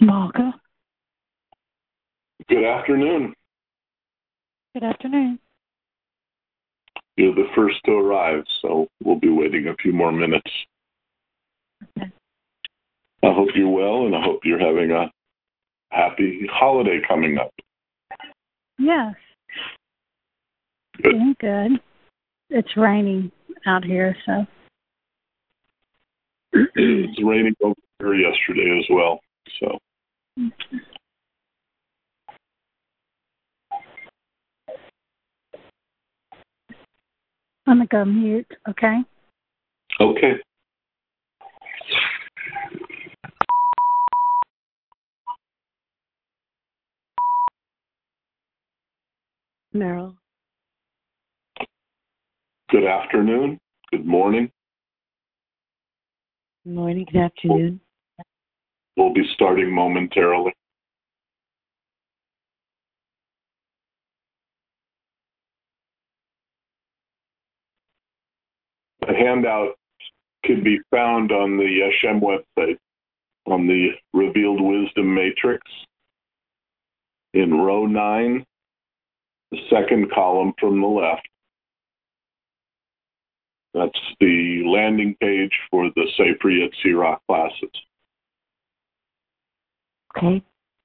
Malka. Good afternoon. Good afternoon. You're the first to arrive, so we'll be waiting a few more minutes. Okay. I hope you're well, and I hope you're having a happy holiday coming up. Yes. Good. Doing good. It's raining out here, so. It's raining over here yesterday as well, so. I'm going to go mute, okay? Okay. Meryl. Good afternoon. Good morning. Good morning. Good afternoon. We'll be starting momentarily. The handout can be found on the Yeshem website on the Revealed Wisdom Matrix in row 9, the second column from the left. That's the landing page for the Sefer Yetzirah classes. Okay.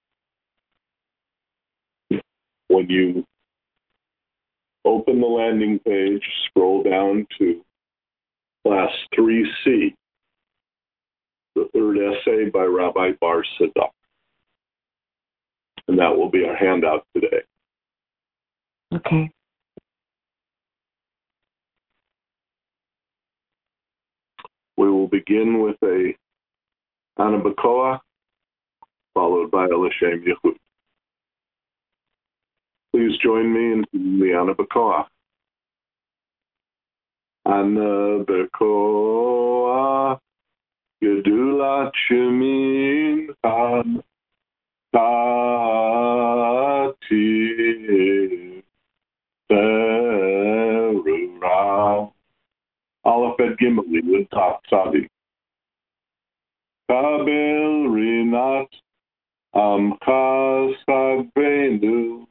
When you open the landing page, scroll down to class 3C, the third essay by Rabbi Bar Sadak. And that will be our handout today. Okay. We will begin with a Ana B'Koach, followed by a L'Shem Yechud. Please join me in the Ana B'Koach. Ana B'Koach, Gedulat Shemincha, Tatir Terura. Aleph et Gimel with Taf Tzadi. Kabel Rinat Amcha Sagvenu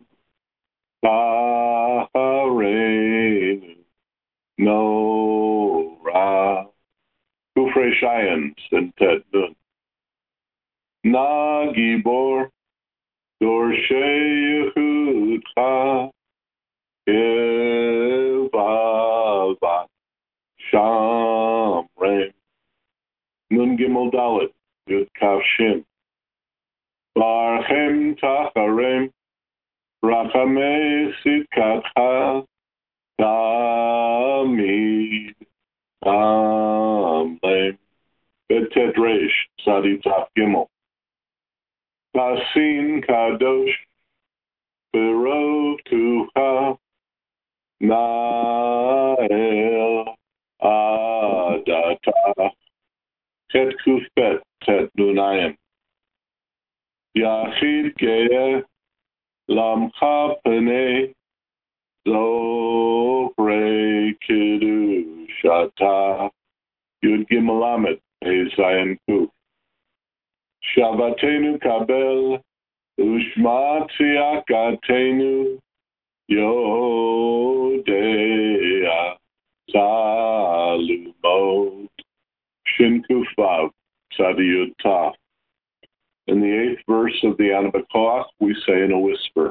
Tahareinu Nora Kufrei Shayan Sentet Nun Na Gibor Dorshei Yehudcha Kevavat Shamrem Nun Gimel Dalet Yud Kav Shin Barchem Tacharem Rachamei Sitkatcha Tamid Amlem Betet Reish Tzadi Taf Gimel Tasin Kadosh Berov Tucha Nael Adata Tet Kufet Tet Nunayim Yachid Ge'eh Lamcha Penei Zohrei Kiddushata Yud Gimel Lamed Hey Zayin Kuf Shavatenu Kabel Ushma Tziakatenu Yodea Salumot Shin Kuf Vav Tzadi Yud Taf. In the 8th verse of the Ana B'Koach, we say in a whisper,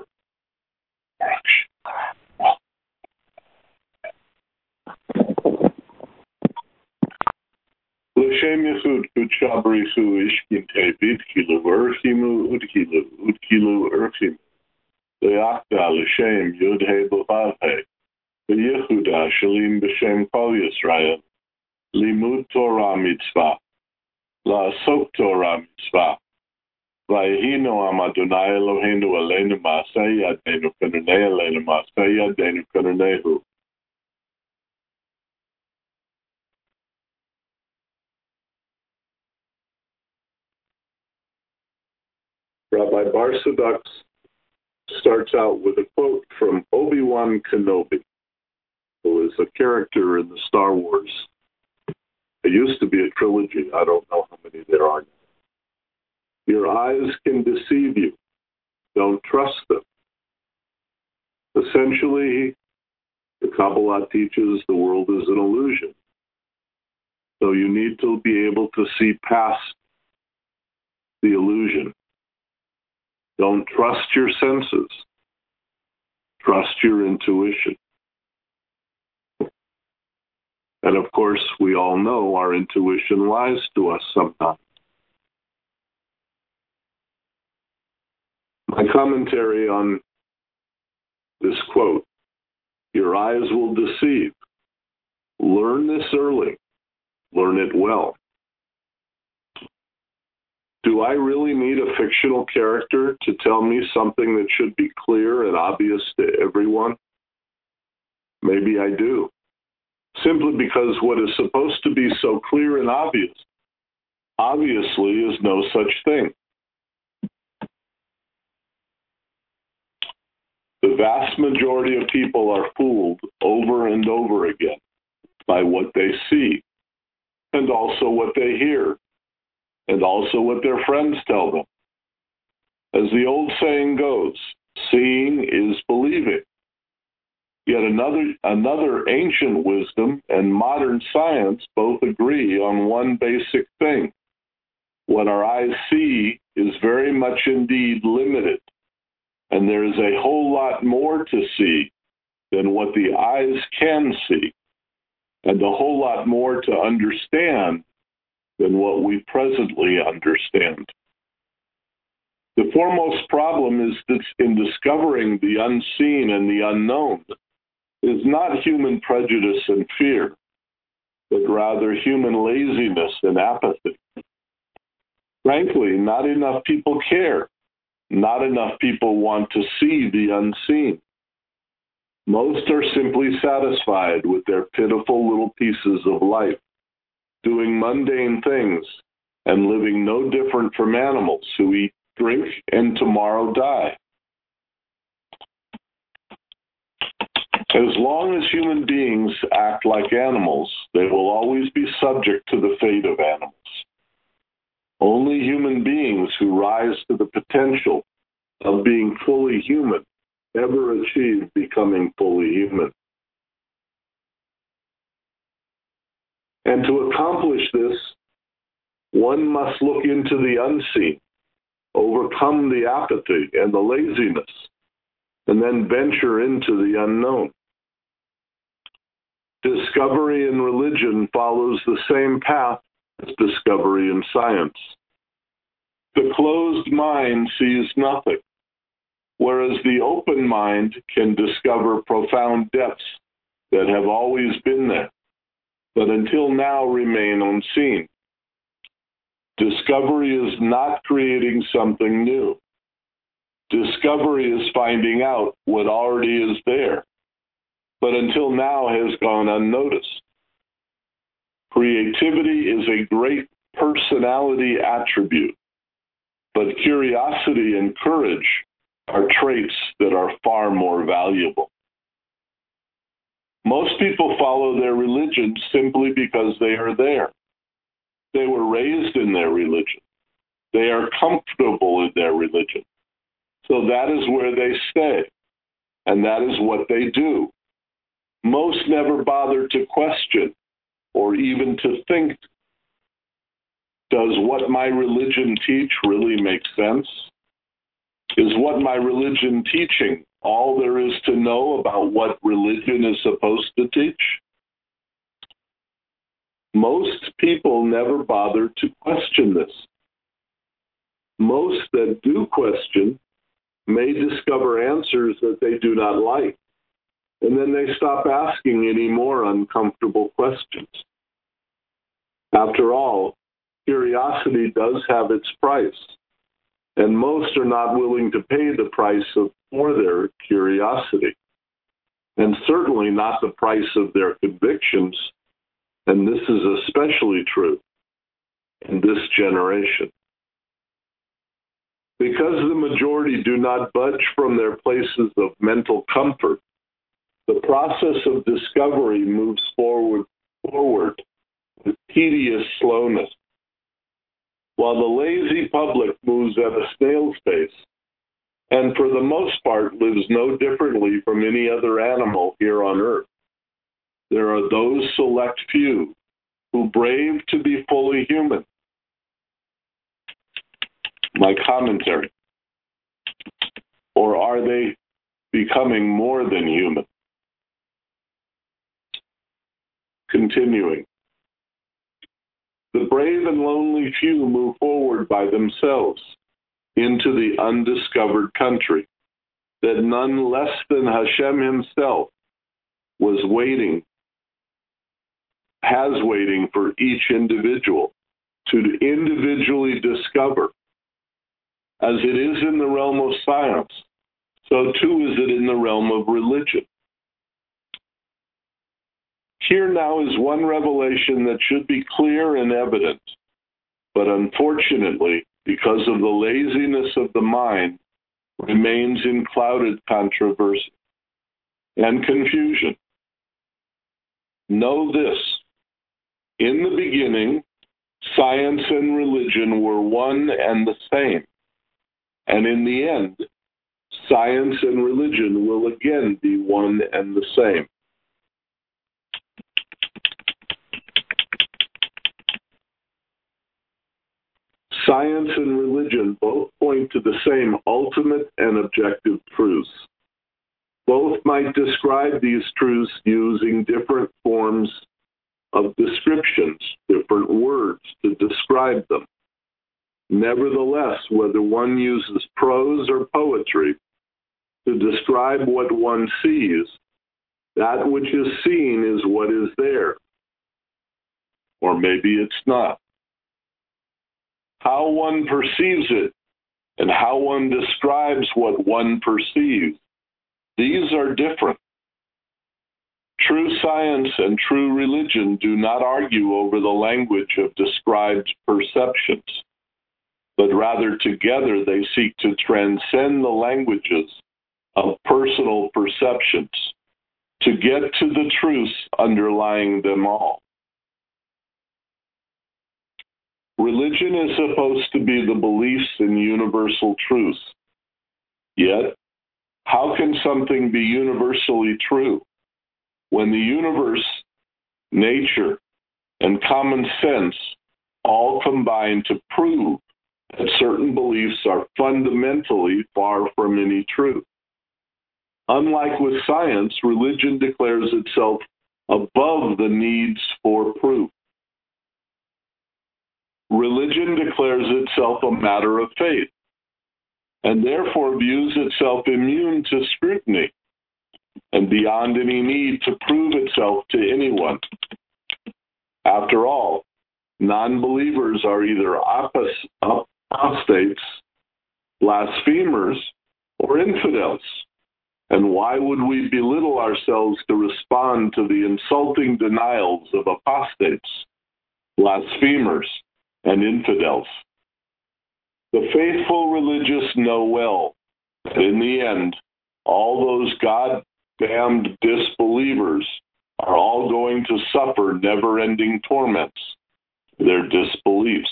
L'Shem Yechud Kudsha B'Richu Ishkinte B'Itkilu Urchimu Udkilu Urchimu Le'achda L'Shem Yud He B'Vav He V'Yechuda Shalim B'Shem Kol Yisrael Limud Torah Mitzvah La'asok Torah Mitzvah Vayihinu Am Adonai Eloheinu Aleinu Ma'aseh Yadeinu Kanunei Aleinu Ma'aseh Yadeinu Kanunehu. Rabbi Bar Sadak starts out with a quote from Obi-Wan Kenobi, who is a character in the Star Wars. It used to be a trilogy. I don't know how many there are now. Your Your eyes can deceive you. Don't trust them. Essentially, the Kabbalah teaches the world is an illusion. So you need to be able to see past the illusion. Don't trust your senses. Trust your intuition. And of course, we all know our intuition lies to us sometimes. My commentary on this quote, your eyes will deceive. Learn this early. Learn it well. Do I really need a fictional character to tell me something that should be clear and obvious to everyone? Maybe I do. Simply because what is supposed to be so clear and obvious, obviously, is no such thing. The vast majority of people are fooled over and over again by what they see, and also what they hear, and also what their friends tell them. As the old saying goes, seeing is believing. Yet another ancient wisdom and modern science both agree on one basic thing. What our eyes see is very much indeed limited, and there is a whole lot more to see than what the eyes can see, and a whole lot more to understand than what we presently understand. The foremost problem is that in discovering the unseen and the unknown is not human prejudice and fear, but rather human laziness and apathy. Frankly, not enough people care. Not enough people want to see the unseen. Most are simply satisfied with their pitiful little pieces of life, doing mundane things and living no different from animals who eat, drink, and tomorrow die. As long as human beings act like animals, they will always be subject to the fate of animals. Only human beings who rise to the potential of being fully human ever achieve becoming fully human. And to accomplish this, one must look into the unseen, overcome the apathy and the laziness, and then venture into the unknown. Discovery in religion follows the same path as discovery in science. The closed mind sees nothing, whereas the open mind can discover profound depths that have always been there, but until now remain unseen. Discovery is not creating something new. Discovery is finding out what already is there, but until now has gone unnoticed. Creativity is a great personality attribute, but curiosity and courage are traits that are far more valuable. Most people follow their religion simply because they are there. They were raised in their religion. They are comfortable in their religion. So that is where they stay, and that is what they do. Most never bother to question or even to think, does what my religion teach really make sense? Is what my religion teaching all there is to know about what religion is supposed to teach? Most people never bother to question this. Most that do question may discover answers that they do not like, and then they stop asking any more uncomfortable questions. After all, curiosity does have its price, and most are not willing to pay the price for their curiosity, and certainly not the price of their convictions, and this is especially true in this generation. Because the majority do not budge from their places of mental comfort, the process of discovery moves forward with tedious slowness. while the lazy public moves at a snail's pace, and for the most part lives no differently from any other animal here on earth. There are those select few who brave to be fully human. My commentary. Or are they becoming more than human? Continuing. The brave and lonely few move forward by themselves into the undiscovered country that none less than Hashem himself has waiting for each individual to individually discover. As it is in the realm of science, so too is it in the realm of religion. Here now is one revelation that should be clear and evident, but unfortunately, because of the laziness of the mind, remains in clouded controversy and confusion. Know this: in the beginning, science and religion were one and the same, and in the end, science and religion will again be one and the same. Science and religion both point to the same ultimate and objective truths. Both might describe these truths using different forms of descriptions, different words to describe them. Nevertheless, whether one uses prose or poetry to describe what one sees, that which is seen is what is there. Or maybe it's not. How one perceives it and how one describes what one perceives, these are different. True science and true religion do not argue over the language of described perceptions, but rather together they seek to transcend the languages of personal perceptions to get to the truths underlying them all. Religion is supposed to be the beliefs in universal truths. Yet, how can something be universally true when the universe, nature, and common sense all combine to prove that certain beliefs are fundamentally far from any truth? Unlike with science, religion declares itself above the needs for proof. Religion declares itself a matter of faith, and therefore views itself immune to scrutiny and beyond any need to prove itself to anyone. After all, non-believers are either apostates, blasphemers, or infidels. And why would we belittle ourselves to respond to the insulting denials of apostates, blasphemers, and infidels? The faithful religious know well that in the end, all those God-damned disbelievers are all going to suffer never-ending torments for their disbeliefs.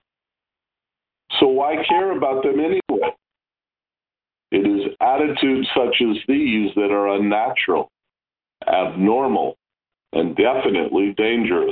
So why care about them anyway? It is attitudes such as these that are unnatural, abnormal, and definitely dangerous.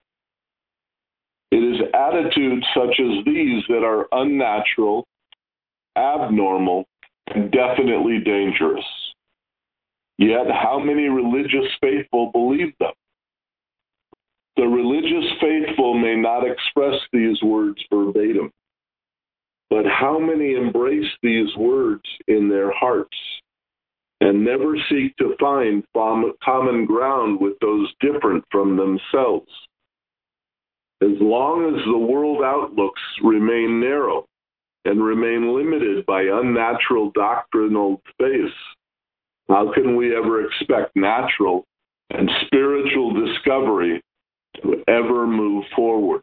It is attitudes such as these that are unnatural, abnormal, and definitely dangerous. Yet, how many religious faithful believe them? The religious faithful may not express these words verbatim, but how many embrace these words in their hearts and never seek to find common ground with those different from themselves? As long as the world outlooks remain narrow and remain limited by unnatural doctrinal space, how can we ever expect natural and spiritual discovery to ever move forward?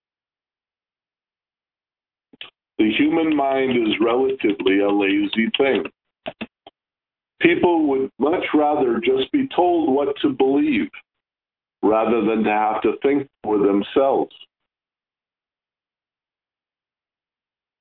The human mind is relatively a lazy thing. People would much rather just be told what to believe rather than to have to think for themselves.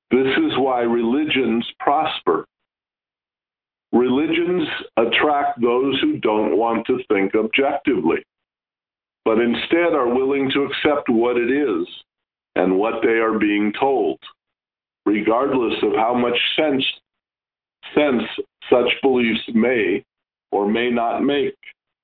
This is why religions prosper. Religions attract those who don't want to think objectively, but instead are willing to accept what it is and what they are being told, regardless of how much sense such beliefs may or may not make.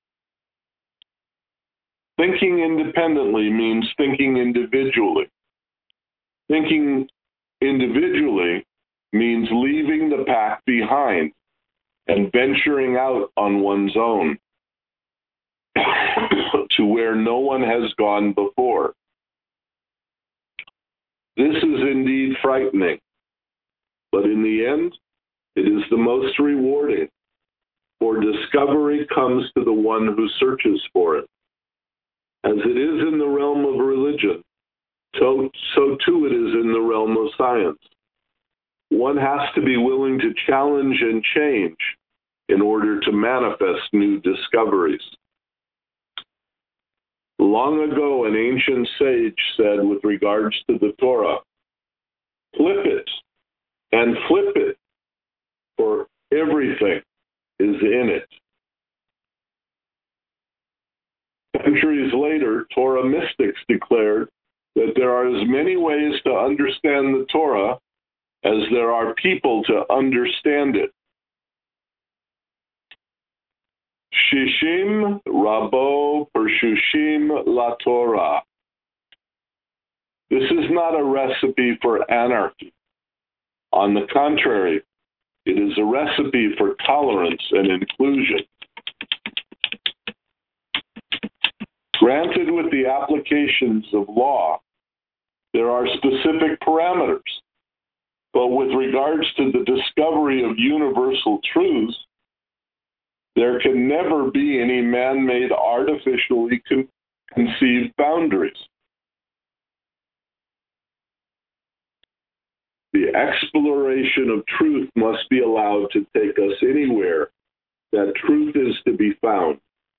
Thinking independently means thinking individually. Thinking individually means leaving the pack behind and venturing out on one's own to where no one has gone before. This is indeed frightening, but in the end, it is the most rewarding, for discovery comes to the one who searches for it. As it is in the realm of religion, so too it is in the realm of science. One has to be willing to challenge and change in order to manifest new discoveries. Long ago, an ancient sage said with regards to the Torah, flip it and flip it, for everything is in it. Centuries later, Torah mystics declared that there are as many ways to understand the Torah as there are people to understand it. Shishim Rabo Pershushim La Torah. This is not a recipe for anarchy. On the contrary, it is a recipe for tolerance and inclusion. Granted, with the applications of law, there are specific parameters, but with regards to the discovery of universal truths, there can never be any man-made, artificially conceived boundaries. The exploration of truth must be allowed to take us anywhere that truth is to be found,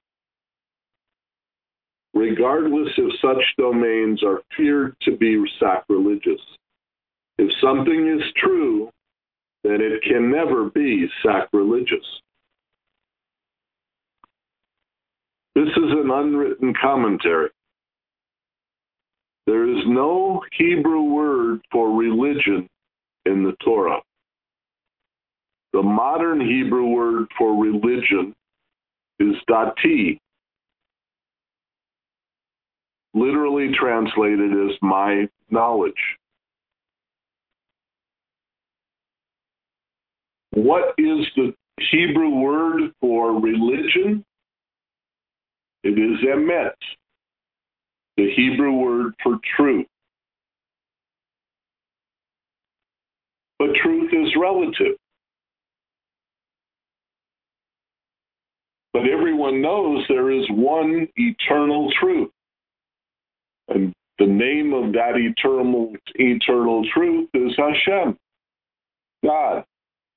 regardless if such domains are feared to be sacrilegious. If something is true, then it can never be sacrilegious. This is an unwritten commentary. There is no Hebrew word for religion in the Torah. The modern Hebrew word for religion is dati, literally translated as my knowledge. What is the Hebrew word for religion? It is emet, the Hebrew word for truth. But truth is relative. But everyone knows there is one eternal truth. And the name of that eternal truth is Hashem, God.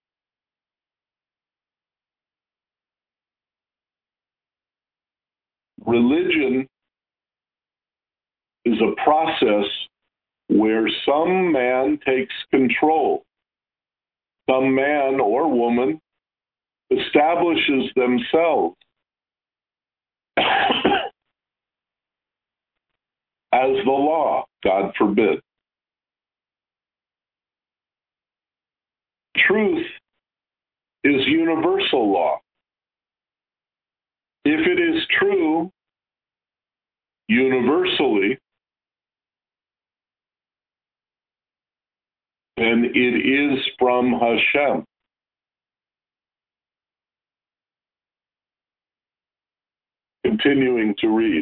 Religion is a process where some man takes control. Some man or woman establishes themselves as the law, God forbid. Truth is universal law. If it is true universally, then it is from Hashem. Continuing to read.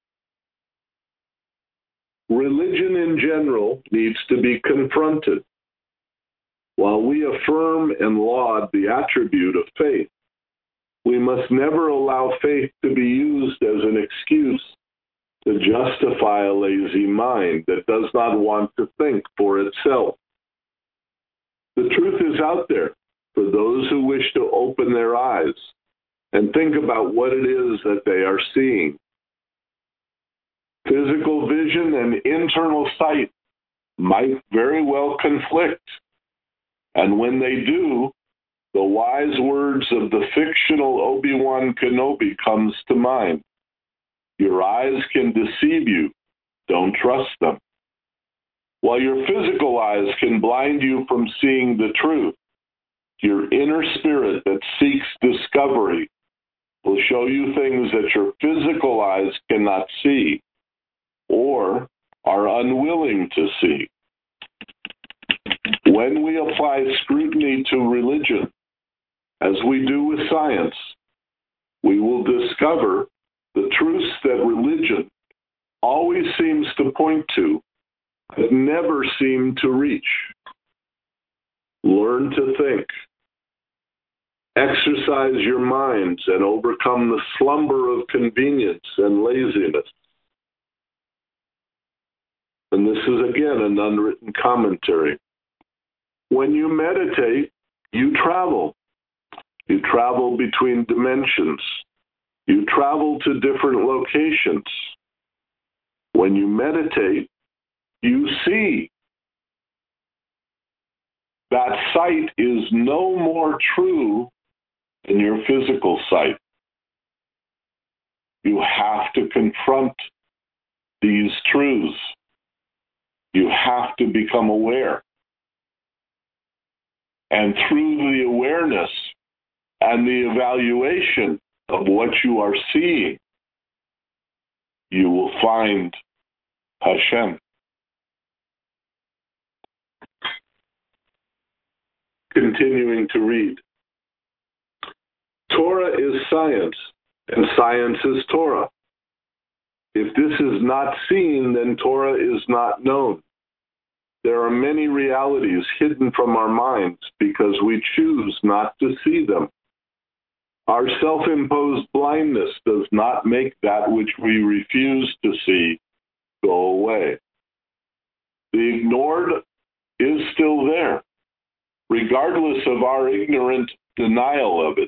Religion in general needs to be confronted. While we affirm and laud the attribute of faith, we must never allow faith to be used as an excuse to justify a lazy mind that does not want to think for itself. The truth is out there for those who wish to open their eyes and think about what it is that they are seeing. Physical vision and internal sight might very well conflict. And when they do, the wise words of the fictional Obi-Wan Kenobi comes to mind. Your eyes can deceive you. Don't trust them. While your physical eyes can blind you from seeing the truth, your inner spirit that seeks discovery will show you things that your physical eyes cannot see or are unwilling to see. When we apply scrutiny to religion, as we do with science, we will discover the truths that religion always seems to point to, but never seem to reach. Learn to think. Exercise your minds and overcome the slumber of convenience and laziness. And this is again an unwritten commentary. When you meditate, you travel. You travel between dimensions. You travel to different locations. When you meditate, you see. That sight is no more true than your physical sight. You have to confront these truths. You have to become aware. And through the awareness and the evaluation of what you are seeing, you will find Hashem. Continuing to read. Torah is science, and science is Torah. If this is not seen, then Torah is not known. There are many realities hidden from our minds because we choose not to see them. Our self-imposed blindness does not make that which we refuse to see go away. The ignored is still there, regardless of our ignorant denial of it.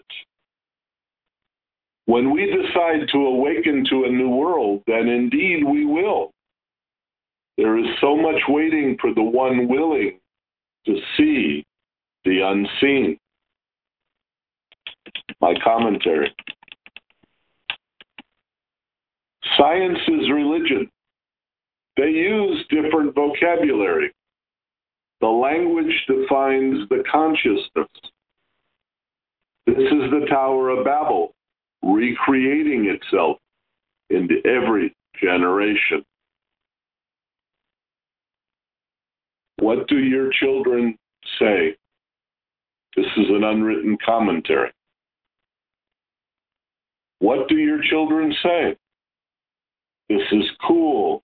When we decide to awaken to a new world, then indeed we will. There is so much waiting for the one willing to see the unseen. My commentary. Science is religion. They use different vocabulary. The language defines the consciousness. This is the Tower of Babel, recreating itself into every generation. What do your children say? This is an unwritten commentary. What do your children say? This is cool.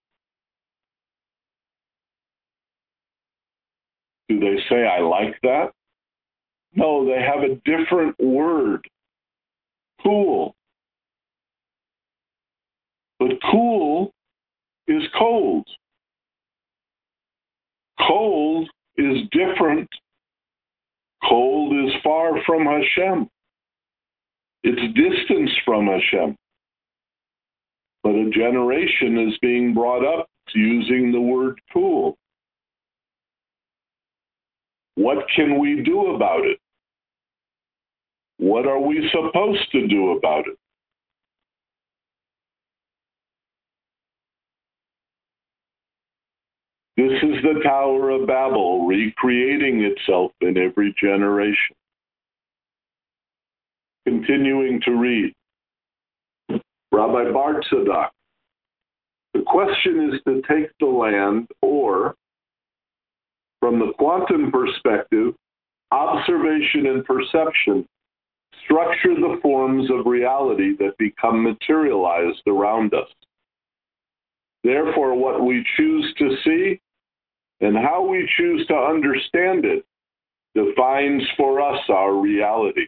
Do they say, I like that? No, they have a different word. Cool. But cool is cold. Cold is different. Cold is far from Hashem. It's distance from Hashem. But a generation is being brought up to using the word cool. What can we do about it? What are we supposed to do about it? This is the Tower of Babel recreating itself in every generation. Continuing to read. Rabbi Bartzadak, the question is to take the land, or, from the quantum perspective, observation and perception structure the forms of reality that become materialized around us. Therefore, what we choose to see and how we choose to understand it defines for us our reality.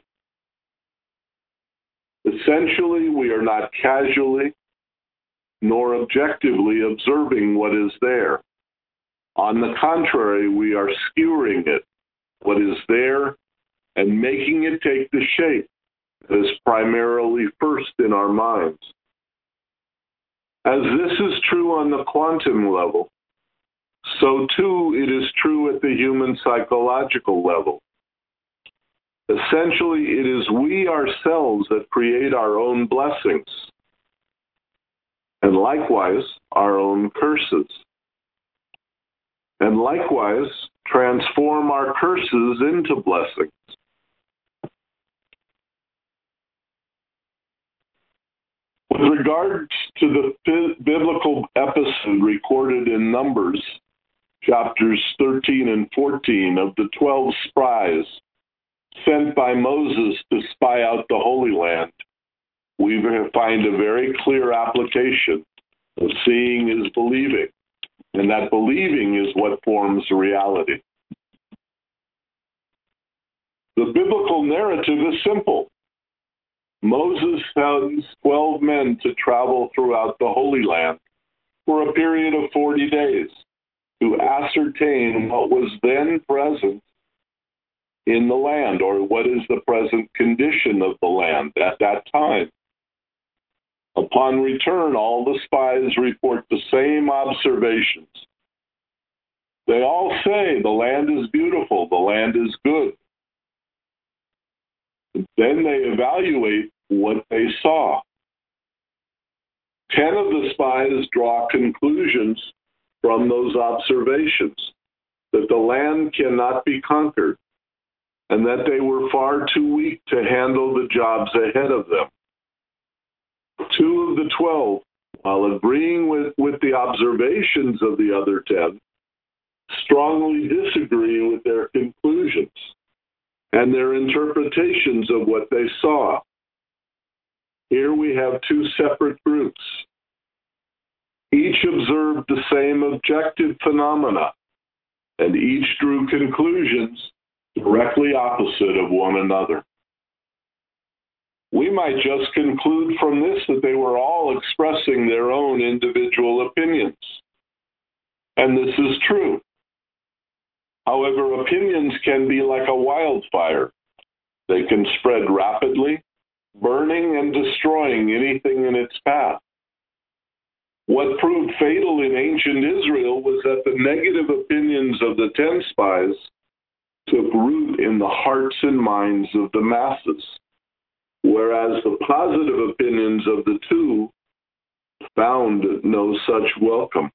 Essentially, we are not casually nor objectively observing what is there. On the contrary, we are skewering it, what is there, and making it take the shape that is primarily first in our minds. As this is true on the quantum level, so too it is true at the human psychological level. Essentially, it is we ourselves that create our own blessings, and likewise our own curses, and likewise transform our curses into blessings. With regards to the biblical episode recorded in Numbers, chapters 13 and 14 of the 12 spies sent by Moses to spy out the Holy Land, we find a very clear application of seeing is believing, and that believing is what forms reality. The biblical narrative is simple. Moses sends 12 men to travel throughout the Holy Land for a period of 40 days to ascertain what was then present in the land, or what is the present condition of the land at that time. Upon return, all the spies report the same observations. They all say the land is beautiful, the land is good. Then they evaluate what they saw. 10 of the spies draw conclusions from those observations that the land cannot be conquered and that they were far too weak to handle the jobs ahead of them. 2 of the 12, while agreeing with the observations of the other 10, strongly disagree with their conclusions and their interpretations of what they saw. Here we have 2 separate groups. Each observed the same objective phenomena, and each drew conclusions directly opposite of one another. We might just conclude from this that they were all expressing their own individual opinions. And this is true. However, opinions can be like a wildfire. They can spread rapidly, burning and destroying anything in its path. What proved fatal in ancient Israel was that the negative opinions of the 10 spies took root in the hearts and minds of the masses, whereas the positive opinions of the 2 found no such welcome.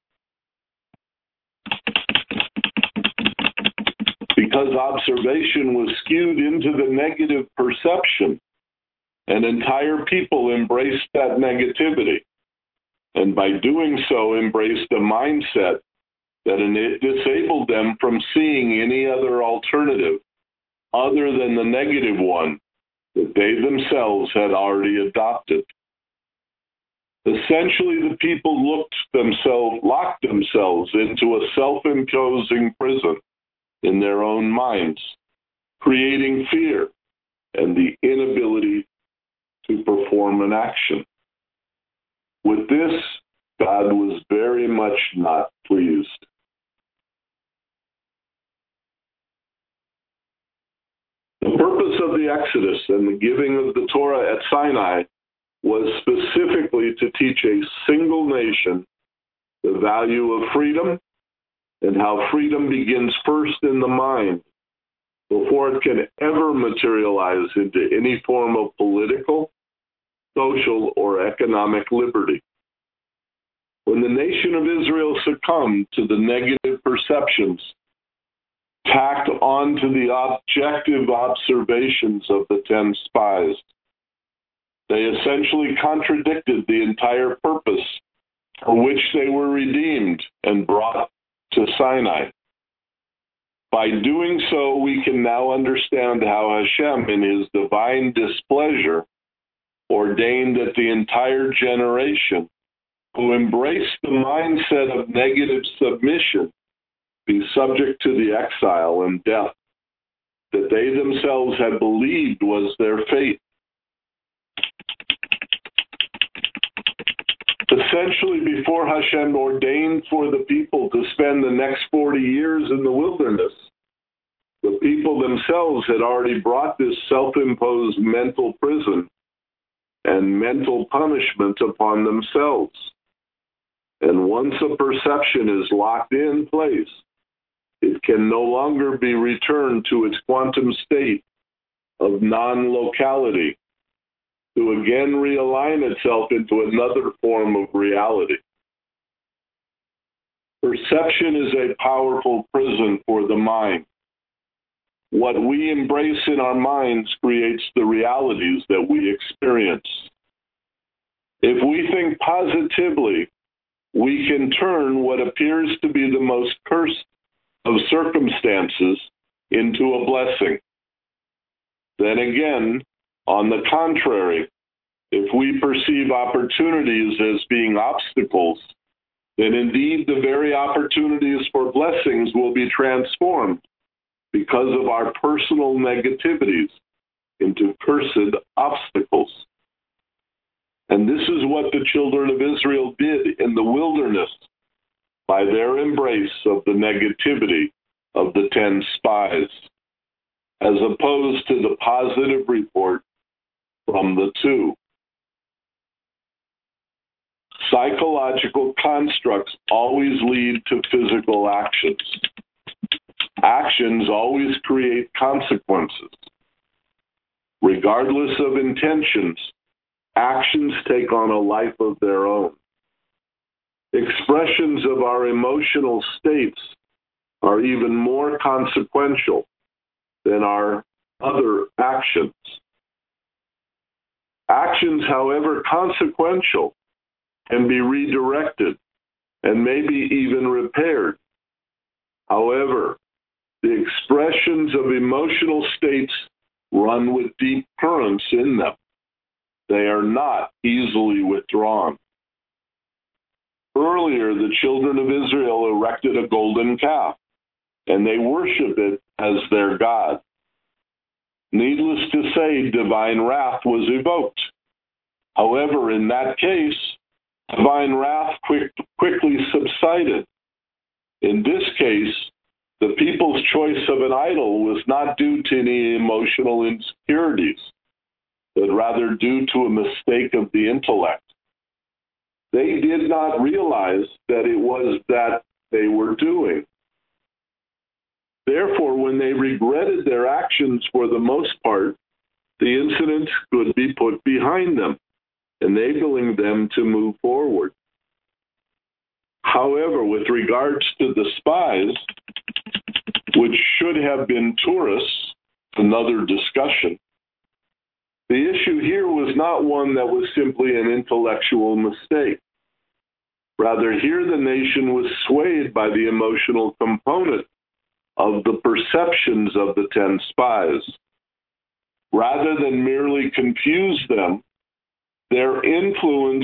Because observation was skewed into the negative perception, an entire people embraced that negativity, and by doing so embraced a mindset that disabled them from seeing any other alternative other than the negative one that they themselves had already adopted. Essentially, the people locked themselves into a self-imposing prison in their own minds, creating fear and the inability to perform an action. With this, God was very much not pleased. The purpose of the Exodus and the giving of the Torah at Sinai was specifically to teach a single nation the value of freedom and how freedom begins first in the mind before it can ever materialize into any form of political, social, or economic liberty. When the nation of Israel succumbed to the negative perceptions tacked onto the objective observations of the 10 spies, they essentially contradicted the entire purpose for which they were redeemed and brought to Sinai. By doing so, we can now understand how Hashem, in his divine displeasure, ordained that the entire generation who embraced the mindset of negative submission be subject to the exile and death that they themselves had believed was their fate. Essentially, before Hashem ordained for the people to spend the next 40 years in the wilderness, the people themselves had already brought this self-imposed mental prison and mental punishment upon themselves. And once a perception is locked in place, it can no longer be returned to its quantum state of non-locality to again realign itself into another form of reality. Perception is a powerful prison for the mind. What we embrace in our minds creates the realities that we experience. If we think positively, we can turn what appears to be the most cursed of circumstances into a blessing. Then again, on the contrary, if we perceive opportunities as being obstacles, then indeed the very opportunities for blessings will be transformed because of our personal negativities into cursed obstacles. And this is what the children of Israel did in the wilderness by their embrace of the negativity of the 10 spies, as opposed to the positive report from the 2. Psychological constructs always lead to physical actions. Actions always create consequences. Regardless of intentions, actions take on a life of their own. Expressions of our emotional states are even more consequential than our other actions. Actions, however consequential, can be redirected and maybe even repaired. However, the expressions of emotional states run with deep currents in them. They are not easily withdrawn. Earlier, the children of Israel erected a golden calf, and they worshiped it as their god. Needless to say, divine wrath was evoked. However, in that case, divine wrath quickly subsided. In this case, the people's choice of an idol was not due to any emotional insecurities, but rather due to a mistake of the intellect. They did not realize that it was that they were doing. Therefore, when they regretted their actions for the most part, the incident could be put behind them, enabling them to move forward. However, with regards to the spies, which should have been tourists, another discussion, the issue here was not one that was simply an intellectual mistake. Rather, here the nation was swayed by the emotional component of the perceptions of the 10 spies. Rather than merely confuse them, their influence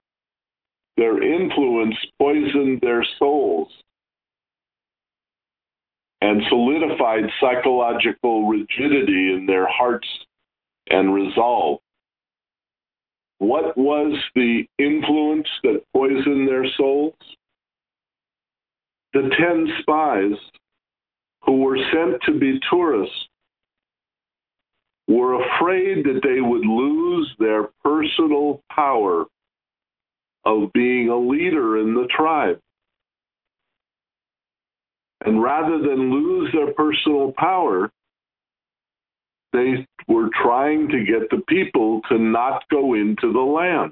poisoned their souls and solidified psychological rigidity in their hearts and resolve. What was the influence that poisoned their souls? The 10 spies who were sent to be tourists were afraid that they would lose their personal power of being a leader in the tribe. And rather than lose their personal power, they were trying to get the people to not go into the land.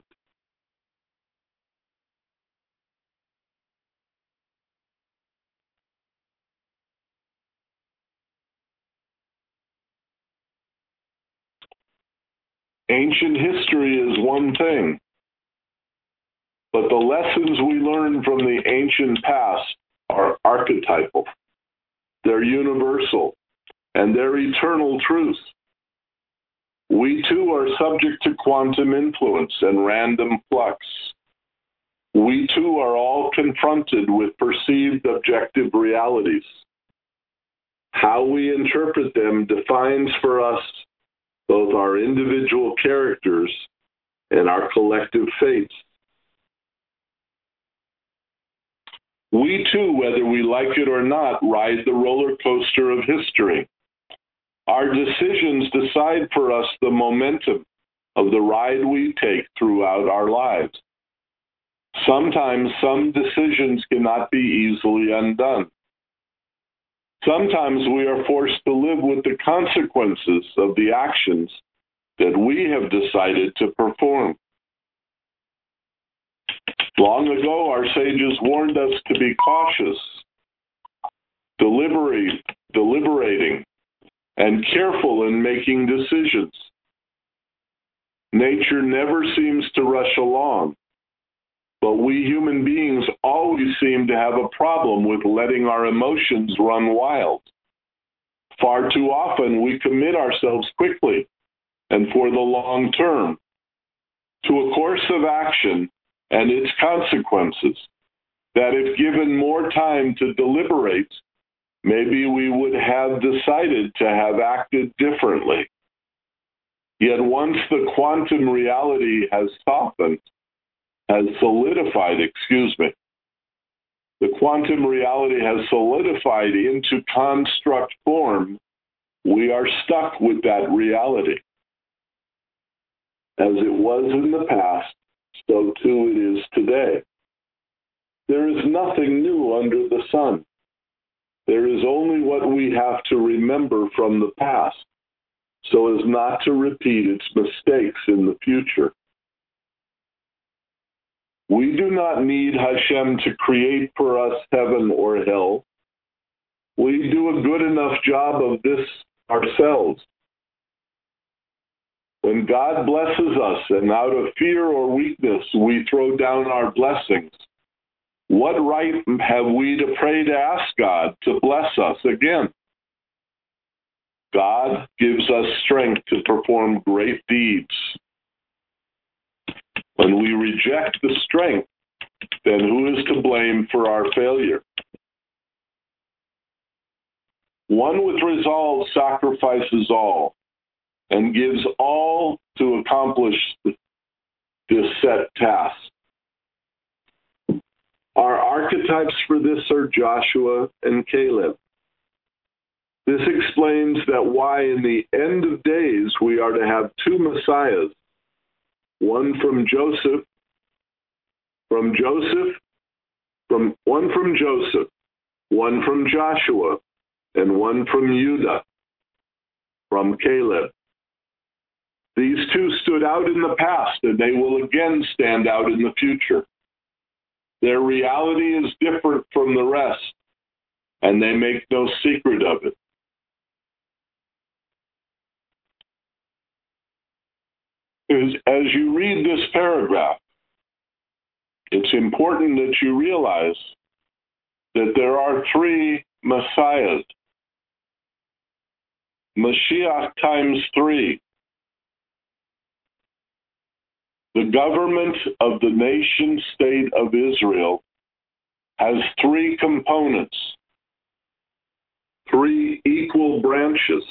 Ancient history is one thing, but the lessons we learn from the ancient past are archetypal. They're universal, and they're eternal truth. We too are subject to quantum influence and random flux. We too are all confronted with perceived objective realities. How we interpret them defines for us both our individual characters and our collective fates. We too, whether we like it or not, ride the roller coaster of history. Our decisions decide for us the momentum of the ride we take throughout our lives. Sometimes some decisions cannot be easily undone. Sometimes we are forced to live with the consequences of the actions that we have decided to perform. Long ago, our sages warned us to be cautious, deliberating, and careful in making decisions. Nature never seems to rush along, but we human beings always seem to have a problem with letting our emotions run wild. Far too often, we commit ourselves quickly and for the long term to a course of action and its consequences that, if given more time to deliberate, maybe we would have decided to have acted differently. Yet once the quantum reality has solidified into construct form, we are stuck with that reality. As it was in the past, so too it is today. There is nothing new under the sun. There is only what we have to remember from the past, so as not to repeat its mistakes in the future. We do not need Hashem to create for us heaven or hell. We do a good enough job of this ourselves. When God blesses us and out of fear or weakness we throw down our blessings, what right have we to pray to ask God to bless us again? God gives us strength to perform great deeds. When we reject the strength, then who is to blame for our failure? One with resolve sacrifices all and gives all to accomplish this set task. Our archetypes for this are Joshua and Caleb. This explains that why in the end of days we are to have two messiahs, one from Joseph, one from Joshua, and one from Judah, from Caleb. These two stood out in the past, and they will again stand out in the future. Their reality is different from the rest, and they make no secret of it. As you read this paragraph, it's important that you realize that there are three messiahs. Mashiach times three. The government of the nation-state of Israel has three components, three equal branches.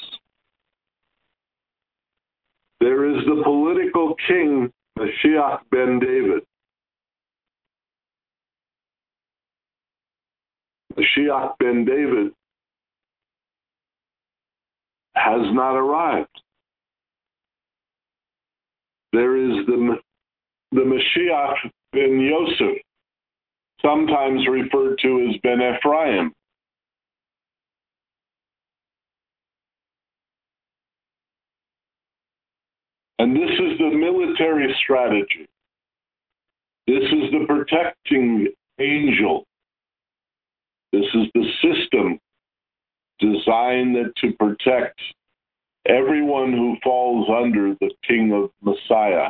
There is the political king, Mashiach ben David. Mashiach ben David has not arrived. There is the Mashiach ben Yosef, sometimes referred to as ben Ephraim. And this is the military strategy. This is the protecting angel. This is the system designed to protect everyone who falls under the King of Messiah.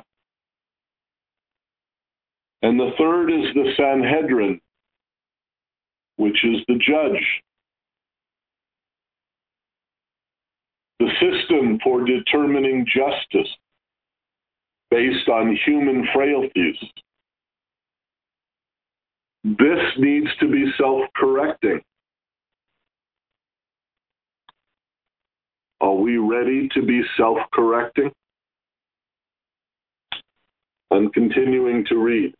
And the third is the Sanhedrin, which is the judge. The system for determining justice based on human frailties. This needs to be self-correcting. Are we ready to be self-correcting? I'm continuing to read.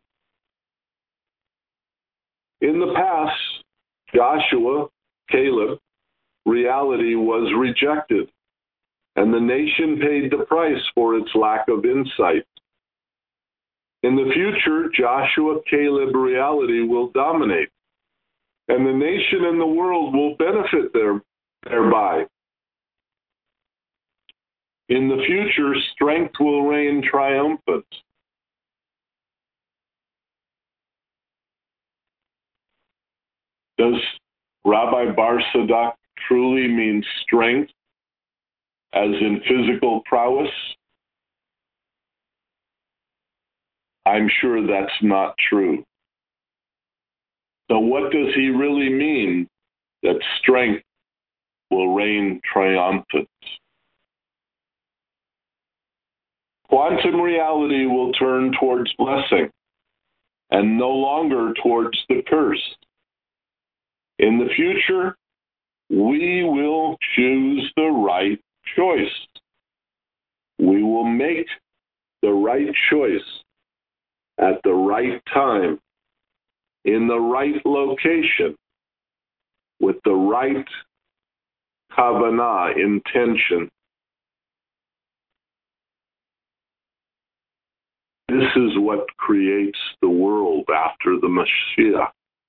In the past, Joshua, Caleb, reality was rejected, and the nation paid the price for its lack of insight. In the future, Joshua Caleb reality will dominate, and the nation and the world will benefit thereby. In the future, strength will reign triumphant. Does Rabbi Bar Sadak truly mean strength, as in physical prowess? I'm sure that's not true. So what does he really mean that strength will reign triumphant? Quantum reality will turn towards blessing and no longer towards the curse. In the future, we will choose the right choice. We will make the right choice at the right time, in the right location, with the right kavanah, intention. This is what creates the world after the Mashiach.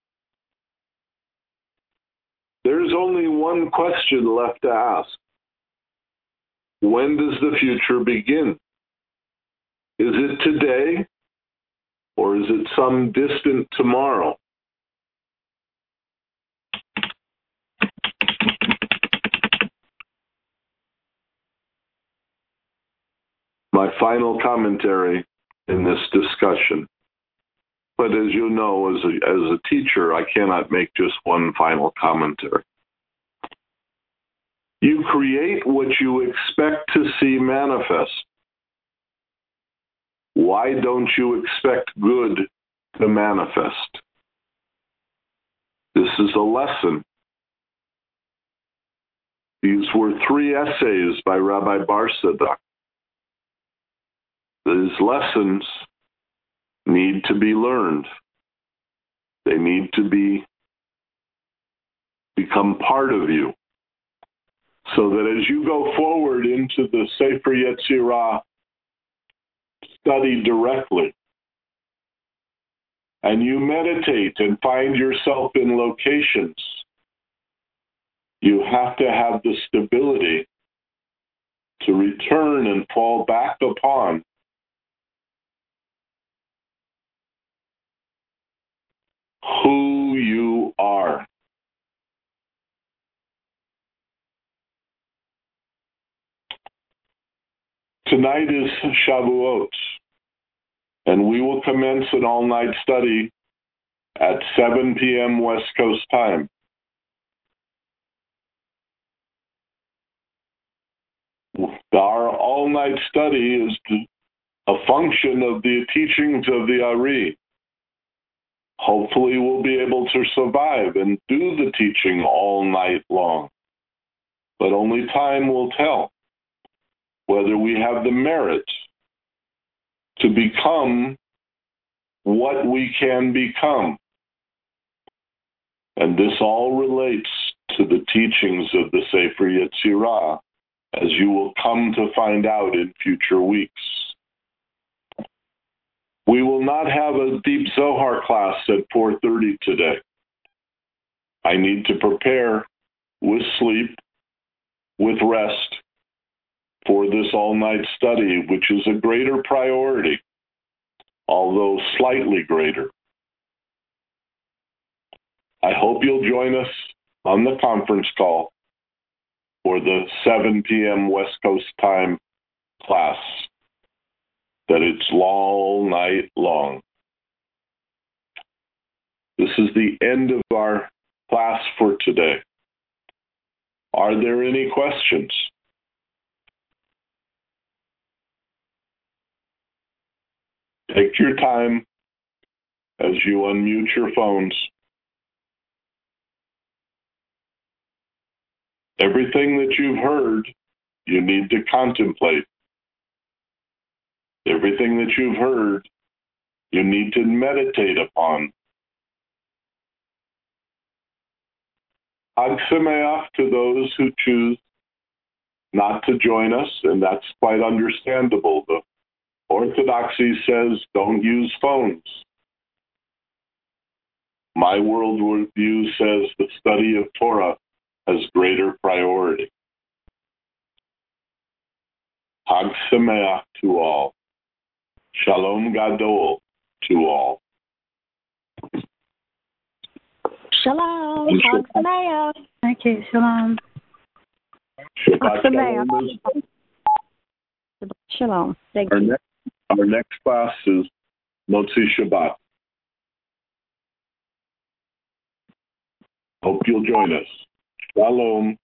There's only one question left to ask. When does the future begin? Is it today, or is it some distant tomorrow? My final commentary in this discussion. But as you know, as a teacher, I cannot make just one final commentary. You create what you expect to see manifest. Why don't you expect good to manifest? This is a lesson. These were 3 essays by Rabbi Bar Sadak. These lessons need to be learned. They need to become part of you, so that as you go forward into the Sefer Yetzirah study directly, and you meditate and find yourself in locations, you have to have the stability to return and fall back upon who you are. Tonight is Shavuot, and we will commence an all-night study at 7 p.m. West Coast time. Our all-night study is a function of the teachings of the Ari. Hopefully we'll be able to survive and do the teaching all night long. But only time will tell whether we have the merit to become what we can become. And this all relates to the teachings of the Sefer Yetzirah, as you will come to find out in future weeks. We will not have a deep Zohar class at 4:30 today. I need to prepare with sleep, with rest, for this all-night study, which is a greater priority, although slightly greater. I hope you'll join us on the conference call for the 7 p.m. West Coast time class, that it's all night long. This is the end of our class for today. Are there any questions? Take your time as you unmute your phones. Everything that you've heard, you need to contemplate. Everything that you've heard, you need to meditate upon. Chag Sameach to those who choose not to join us, and that's quite understandable. The Orthodoxy says don't use phones. My worldview says the study of Torah has greater priority. Hag Sameach to all. Shalom Gadol to all. Shalom. Hag Sameach. Thank you. Shalom. Shabbat Shalom. Shalom. Thank you. Our next class is Motzi Shabbat. Hope you'll join us. Shalom.